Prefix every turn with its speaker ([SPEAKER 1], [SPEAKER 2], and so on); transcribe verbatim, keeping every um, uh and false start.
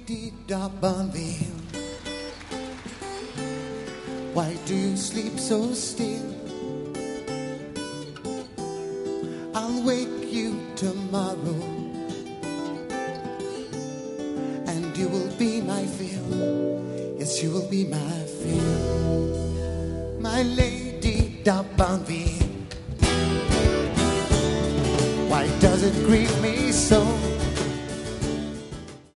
[SPEAKER 1] Lady d'Urbanville, why do you sleep so still? I'll wake you tomorrow, and you will be my fill. Yes, you will be my fill. My Lady d'Urbanville, why does it grieve me so?